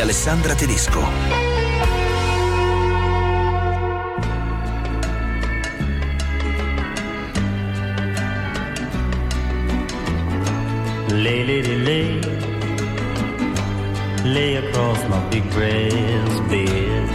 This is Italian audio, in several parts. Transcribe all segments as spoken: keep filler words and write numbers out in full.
Alessandra Tedesco. Lay, lady, lay, lay across my big breast bed.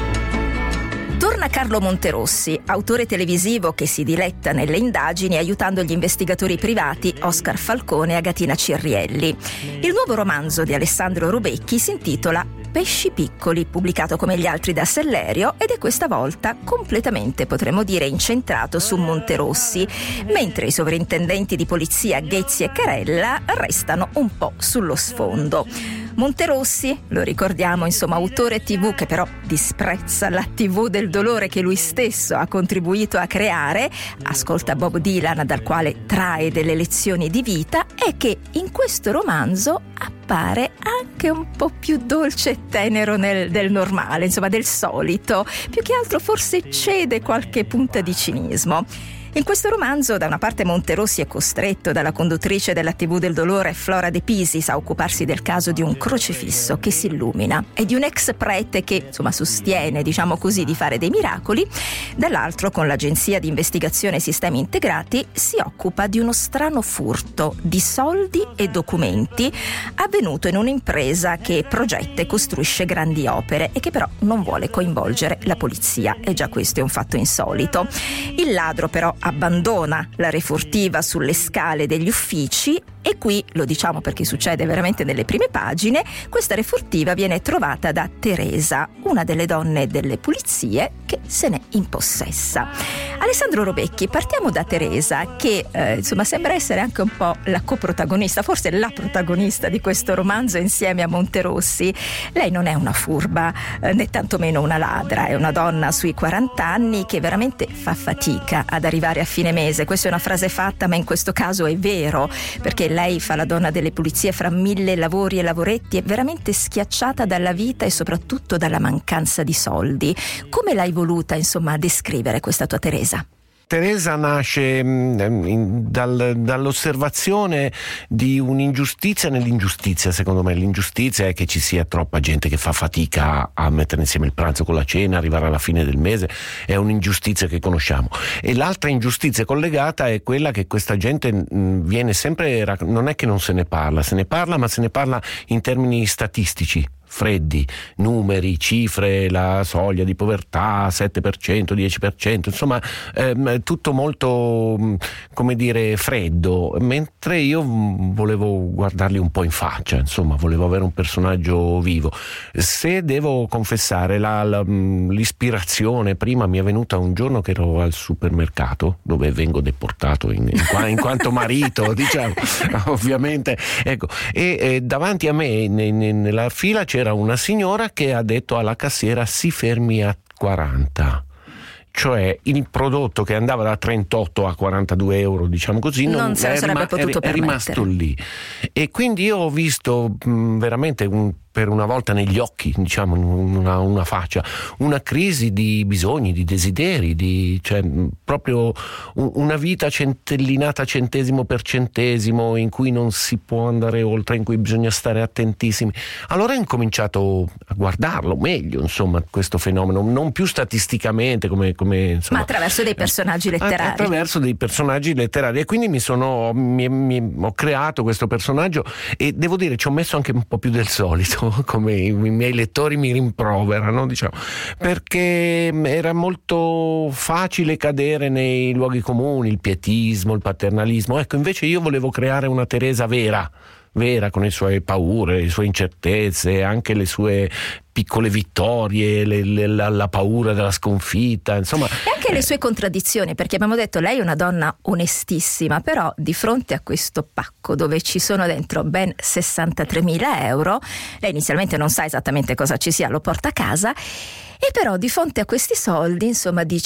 Torna Carlo Monterossi, autore televisivo che si diletta nelle indagini aiutando gli investigatori privati Oscar Falcone e Agatina Cirielli. Il nuovo romanzo di Alessandro Rubecchi si intitola Pesci piccoli, pubblicato come gli altri da Sellerio, ed è questa volta completamente, potremmo dire, incentrato su Monterossi, mentre i sovrintendenti di polizia Ghezzi e Carella restano un po' sullo sfondo. Monterossi, lo ricordiamo, insomma, autore tivù che però disprezza la tivù del dolore che lui stesso ha contribuito a creare, ascolta Bob Dylan dal quale trae delle lezioni di vita, e che in questo romanzo appare anche un po' più dolce e tenero nel, del normale, insomma del solito, più che altro forse cede qualche punta di cinismo. In questo romanzo, da una parte Monterossi è costretto dalla conduttrice della tivù del dolore Flora De Pisis a occuparsi del caso di un crocifisso che si illumina e di un ex prete che, insomma, sostiene, diciamo così, di fare dei miracoli. Dall'altro, con l'agenzia di investigazione Sistemi Integrati, si occupa di uno strano furto di soldi e documenti avvenuto in un'impresa che progetta e costruisce grandi opere e che però non vuole coinvolgere la polizia, e già questo è un fatto insolito. Il ladro però abbandona la refurtiva sulle scale degli uffici, e qui, lo diciamo perché succede veramente nelle prime pagine, questa refurtiva viene trovata da Teresa, una delle donne delle pulizie che se ne impossessa. Alessandro Rubecchi, partiamo da Teresa che eh, insomma sembra essere anche un po' la coprotagonista, forse la protagonista di questo romanzo insieme a Monterossi. Lei non è una furba eh, né tantomeno una ladra, è una donna sui quaranta anni che veramente fa fatica ad arrivare a fine mese. Questa è una frase fatta, ma in questo caso è vero, perché lei fa la donna delle pulizie fra mille lavori e lavoretti, è veramente schiacciata dalla vita e soprattutto dalla mancanza di soldi. Come l'hai voluta, insomma, descrivere questa tua Teresa? Teresa nasce mh, dal, dall'osservazione di un'ingiustizia nell'ingiustizia. Secondo me l'ingiustizia è che ci sia troppa gente che fa fatica a mettere insieme il pranzo con la cena, arrivare alla fine del mese, è un'ingiustizia che conosciamo. E l'altra ingiustizia collegata è quella che questa gente mh, viene sempre, non è che non se ne parla, se ne parla ma se ne parla in termini statistici, freddi, numeri, cifre, la soglia di povertà, sette per cento, dieci per cento, insomma ehm, tutto molto, come dire, freddo, mentre io volevo guardarli un po' in faccia, insomma volevo avere un personaggio vivo. Se devo confessare, la, la, l'ispirazione prima mi è venuta un giorno che ero al supermercato, dove vengo deportato in, in, in quanto marito, diciamo, ovviamente, ecco, e, e davanti a me in, in, nella fila c'era una signora che ha detto alla cassiera: si fermi a quaranta. Cioè il prodotto che andava da trentotto a quarantadue euro, diciamo così, non, non se lo sarebbe rima- potuto è, è rimasto lì. E quindi io ho visto mh, veramente un, per una volta negli occhi, diciamo, una, una faccia, una crisi di bisogni, di desideri, di, cioè, proprio una vita centellinata centesimo per centesimo, in cui non si può andare oltre, in cui bisogna stare attentissimi. Allora ho incominciato a guardarlo meglio, insomma, questo fenomeno, non più statisticamente come, come insomma, ma attraverso dei personaggi letterari. Attraverso dei personaggi letterari, e quindi mi sono mi, mi, ho creato questo personaggio, e devo dire ci ho messo anche un po' più del solito, come i miei lettori mi rimproverano, diciamo, perché era molto facile cadere nei luoghi comuni, il pietismo, il paternalismo. Ecco, invece io volevo creare una Teresa vera, vera, con le sue paure, le sue incertezze, anche le sue piccole vittorie, le, le, la, la paura della sconfitta, insomma. E anche eh. le sue contraddizioni, perché abbiamo detto lei è una donna onestissima, però di fronte a questo pacco dove ci sono dentro ben sessantatremila euro, lei inizialmente non sa esattamente cosa ci sia, lo porta a casa, e però di fronte a questi soldi, insomma, dice: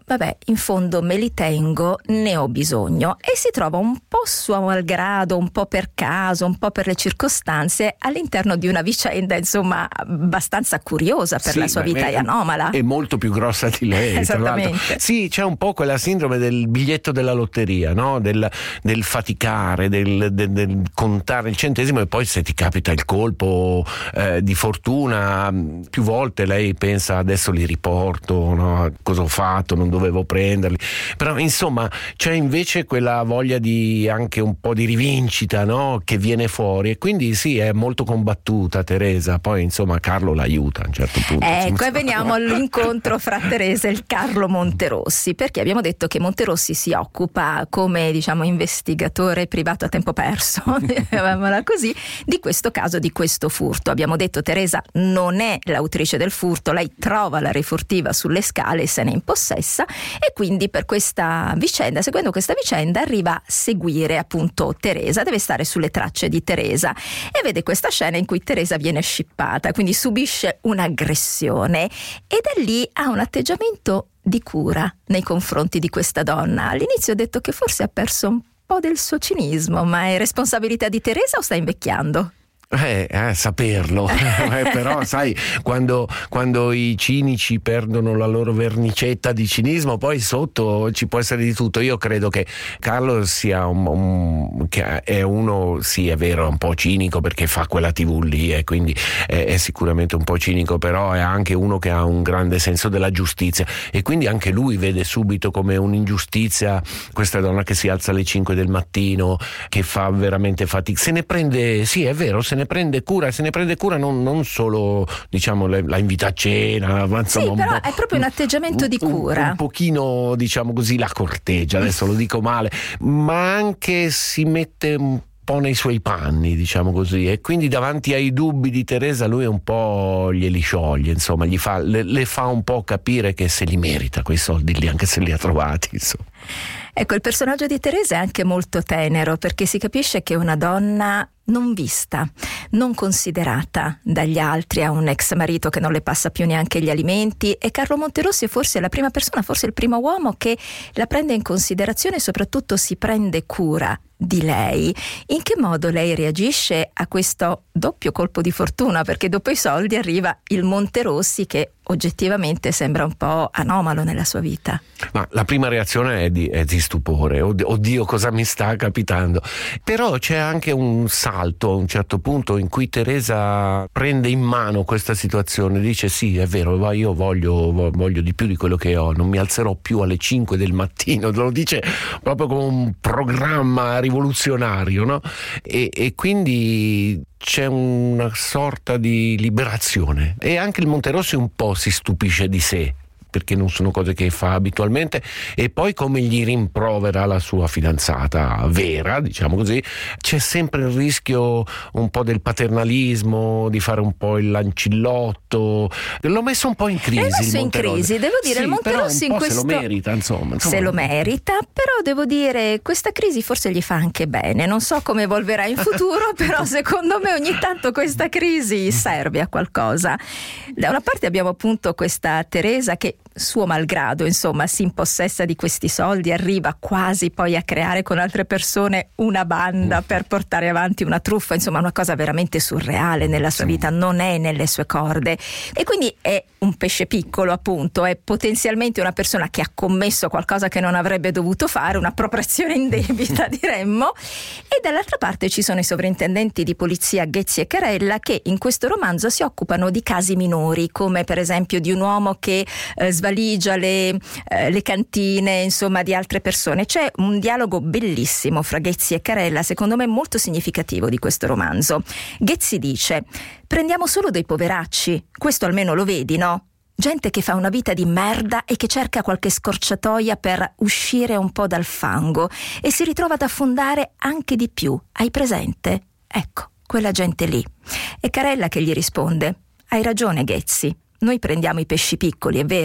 vabbè, in fondo me li tengo, ne ho bisogno, e si trova un po' suo malgrado, un po' per caso, un po' per le circostanze all'interno di una vicenda insomma abbastanza curiosa per sì, la sua vita è, e anomala. È molto più grossa di lei. Esattamente. Sì, c'è un po' quella sindrome del biglietto della lotteria, no? Del, del faticare, del, del, del contare il centesimo, e poi se ti capita il colpo eh, di fortuna, più volte lei pensa adesso li riporto, no? Cosa ho fatto, non dovevo prenderli, però insomma c'è invece quella voglia di anche un po' di rivincita, no? Che viene fuori, e quindi sì, è molto combattuta Teresa, poi insomma Carlo l'aiuta a un certo punto. Ecco, e veniamo all'incontro fra Teresa e il Carlo Monterossi, perché abbiamo detto che Monterossi si occupa come diciamo investigatore privato a tempo perso, chiamiamola così, di questo caso, di questo furto. Abbiamo detto Teresa non è l'autrice del furto, lei trova la refurtiva sulle scale e se ne impossessa, e quindi per questa vicenda, seguendo questa vicenda, arriva a seguire appunto Teresa, deve stare sulle tracce di Teresa e vede questa scena in cui Teresa viene scippata, quindi subisce un'aggressione, e da lì ha un atteggiamento di cura nei confronti di questa donna. All'inizio ho detto che forse ha perso un po' del suo cinismo, ma è responsabilità di Teresa o sta invecchiando? Eh, eh, saperlo, eh, però sai, quando, quando i cinici perdono la loro vernicetta di cinismo, poi sotto ci può essere di tutto. Io credo che Carlo sia un, un che è uno, sì è vero, un po' cinico perché fa quella tivù lì e quindi è, è sicuramente un po' cinico, però è anche uno che ha un grande senso della giustizia, e quindi anche lui vede subito come un'ingiustizia questa donna che si alza alle cinque del mattino, che fa veramente fatica, se ne prende, sì è vero, se ne prende cura, se ne prende cura non, non solo diciamo le, la invita a cena, ma insomma, sì, però un po', è proprio un atteggiamento di cura, un, un pochino diciamo così la corteggia, adesso lo dico male, ma anche si mette un po' nei suoi panni, diciamo così, e quindi davanti ai dubbi di Teresa lui un po' glieli scioglie, insomma gli fa, le, le fa un po' capire che se li merita quei soldi lì, anche se li ha trovati, insomma. Ecco, il personaggio di Teresa è anche molto tenero, perché si capisce che è una donna non vista, non considerata dagli altri, ha un ex marito che non le passa più neanche gli alimenti, e Carlo Monterossi è forse la prima persona, forse il primo uomo che la prende in considerazione e soprattutto si prende cura di lei. In che modo lei reagisce a questo doppio colpo di fortuna? Perché dopo i soldi arriva il Monterossi che oggettivamente sembra un po' anomalo nella sua vita. Ma la prima reazione è di, è di stupore, oddio, oddio cosa mi sta capitando, però c'è anche un salto a un certo punto in cui Teresa prende in mano questa situazione, dice sì è vero, ma io voglio, voglio di più di quello che ho, non mi alzerò più alle cinque del mattino, lo dice proprio come un programma rivoluzionario, no? E, e quindi c'è una sorta di liberazione, e anche il Monterossi un po' si stupisce di sé, perché non sono cose che fa abitualmente, e poi come gli rimprovera la sua fidanzata vera, diciamo così, c'è sempre il rischio un po' del paternalismo, di fare un po' il lancillotto. L'ho messo un po' in crisi. L'ho messo il in crisi, devo dire, sì, il Monterossi in questo se lo merita, insomma, insomma. Se lo merita, però devo dire questa crisi forse gli fa anche bene. Non so come evolverà in futuro, però secondo me ogni tanto questa crisi serve a qualcosa. Da una parte abbiamo appunto questa Teresa che suo malgrado insomma si impossessa di questi soldi, arriva quasi poi a creare con altre persone una banda per portare avanti una truffa, insomma una cosa veramente surreale nella sua vita, non è nelle sue corde, e quindi è un pesce piccolo appunto, è potenzialmente una persona che ha commesso qualcosa che non avrebbe dovuto fare, un'appropriazione indebita diremmo, e dall'altra parte ci sono i sovrintendenti di polizia Ghezzi e Carella che in questo romanzo si occupano di casi minori, come per esempio di un uomo che eh, svaligia le, eh, le cantine insomma di altre persone. C'è un dialogo bellissimo fra Ghezzi e Carella, secondo me molto significativo di questo romanzo. Ghezzi dice: prendiamo solo dei poveracci, questo almeno lo vedi, no? Gente che fa una vita di merda e che cerca qualche scorciatoia per uscire un po' dal fango e si ritrova ad affondare anche di più. Hai presente? Ecco, quella gente lì. E Carella che gli risponde: hai ragione Ghezzi, noi prendiamo i pesci piccoli, è vero,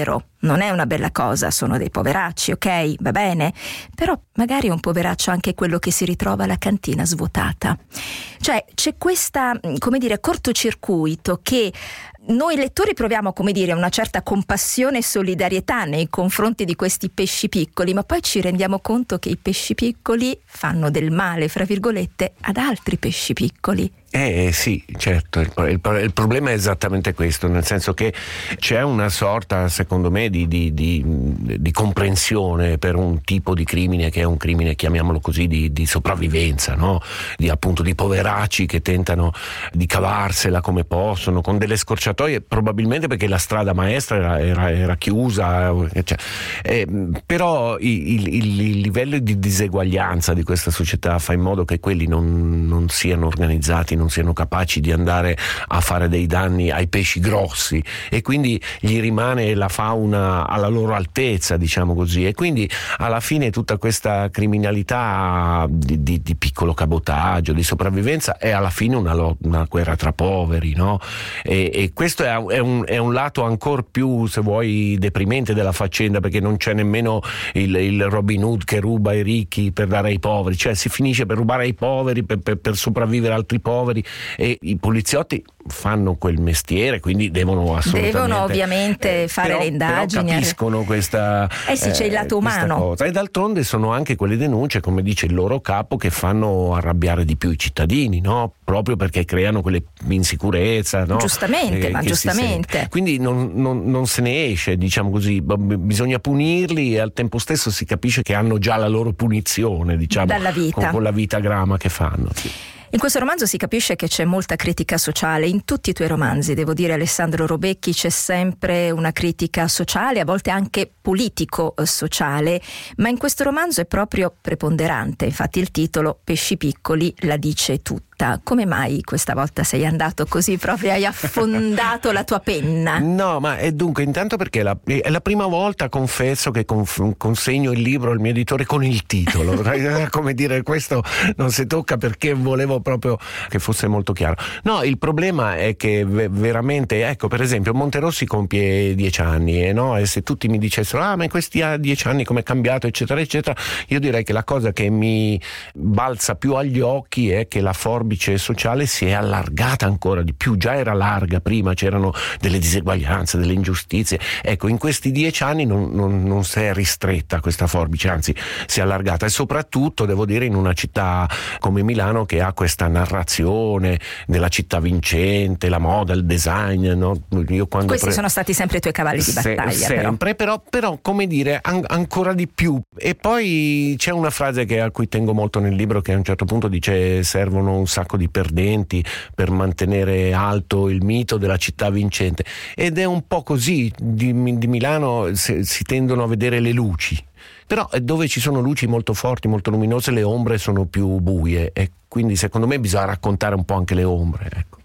non è una bella cosa, sono dei poveracci, ok, va bene, però magari è un poveraccio anche quello che si ritrova la cantina svuotata. Cioè c'è questa, come dire, cortocircuito che noi lettori proviamo, come dire, una certa compassione e solidarietà nei confronti di questi pesci piccoli, ma poi ci rendiamo conto che i pesci piccoli fanno del male, fra virgolette, ad altri pesci piccoli. Eh sì, certo, il, il, il problema è esattamente questo, nel senso che c'è una sorta, secondo me, di, di, di, di comprensione per un tipo di crimine che è un crimine, chiamiamolo così, di, di sopravvivenza, no? Di appunto di poveracci che tentano di cavarsela come possono, con delle scorciatoie, probabilmente perché la strada maestra era, era, era chiusa, cioè, eh, però il, il, il livello di diseguaglianza di questa società fa in modo che quelli non, non siano organizzati, non siano capaci di andare a fare dei danni ai pesci grossi, e quindi gli rimane la fauna alla loro altezza, diciamo così, e quindi alla fine tutta questa criminalità di, di, di piccolo cabotaggio, di sopravvivenza, è alla fine una, una guerra tra poveri, no? E, e questo è, è, un, è un lato ancora più, se vuoi, deprimente della faccenda, perché non c'è nemmeno il, il Robin Hood che ruba ai ricchi per dare ai poveri, cioè si finisce per rubare ai poveri per, per, per sopravvivere altri poveri, e i poliziotti fanno quel mestiere, quindi devono assolutamente devono ovviamente eh, fare però, le indagini, però capiscono questa eh sì, c'è il lato umano cosa. E d'altronde sono anche quelle denunce, come dice il loro capo, che fanno arrabbiare di più i cittadini, no? Proprio perché creano quelle insicurezza, no? Giustamente, eh, ma giustamente. Quindi non, non, non se ne esce, diciamo così, bisogna punirli, e al tempo stesso si capisce che hanno già la loro punizione, diciamo, dalla vita, con, con la vita grama che fanno. Sì. In questo romanzo si capisce che c'è molta critica sociale, in tutti i tuoi romanzi, devo dire, Alessandro Robecchi, c'è sempre una critica sociale, a volte anche politico-sociale, ma in questo romanzo è proprio preponderante, infatti il titolo Pesci piccoli la dice tutta. Come mai questa volta sei andato così, proprio hai affondato la tua penna? No, ma è dunque, intanto perché è la, è la prima volta, confesso, che conf, consegno il libro al mio editore con il titolo. Come dire, questo non si tocca, perché volevo proprio che fosse molto chiaro. No, il problema è che veramente, ecco, per esempio Monterossi compie dieci anni, eh, no? E se tutti mi dicessero ah ma in questi dieci anni come è cambiato, eccetera eccetera, io direi che la cosa che mi balza più agli occhi è che la forbice sociale si è allargata ancora di più. Già era larga prima, c'erano delle diseguaglianze, delle ingiustizie, ecco, in questi dieci anni non, non, non si è ristretta questa forbice, anzi si è allargata, e soprattutto devo dire in una città come Milano, che ha questa narrazione della città vincente, la moda, il design, no? Io quando questi pre... sono stati sempre i tuoi cavalli di battaglia. Se, sempre, però. Però, però come dire, an- ancora di più. E poi c'è una frase che, a cui tengo molto nel libro, che a un certo punto dice: servono un sacco di perdenti per mantenere alto il mito della città vincente, ed è un po' così. Di, di Milano se, si tendono a vedere le luci, però dove ci sono luci molto forti, molto luminose, le ombre sono più buie, e quindi secondo me bisogna raccontare un po' anche le ombre, ecco.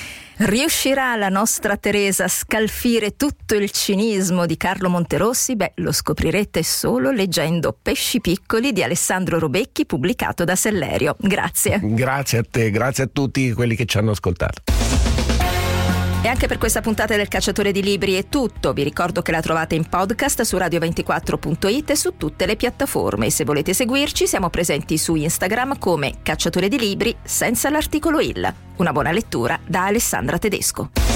Riuscirà la nostra Teresa a scalfire tutto il cinismo di Carlo Monterossi? Beh, lo scoprirete solo leggendo Pesci piccoli di Alessandro Robecchi, pubblicato da Sellerio. Grazie. Grazie a te, grazie a tutti quelli che ci hanno ascoltato. E anche per questa puntata del Cacciatore di Libri è tutto. Vi ricordo che la trovate in podcast su radio ventiquattro punto it e su tutte le piattaforme. E se volete seguirci, siamo presenti su Instagram come Cacciatore di Libri senza l'articolo il. Una buona lettura da Alessandra Tedesco.